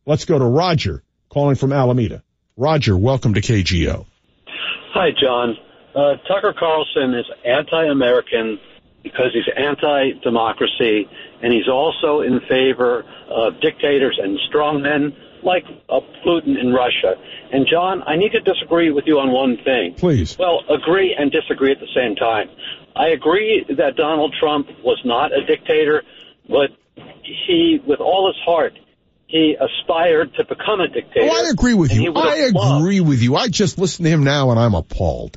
Let's go to Roger, calling from Alameda. Roger, welcome to KGO. Hi, John. Tucker Carlson is anti-American because he's anti-democracy, and he's also in favor of dictators and strongmen like Putin in Russia. And, John, I need to disagree with you on one thing. Please. Well, agree and disagree at the same time. I agree that Donald Trump was not a dictator, but he, with all his heart, he aspired to become a dictator. Oh, I agree with you. I agree with you. I just listen to him now, and I'm appalled.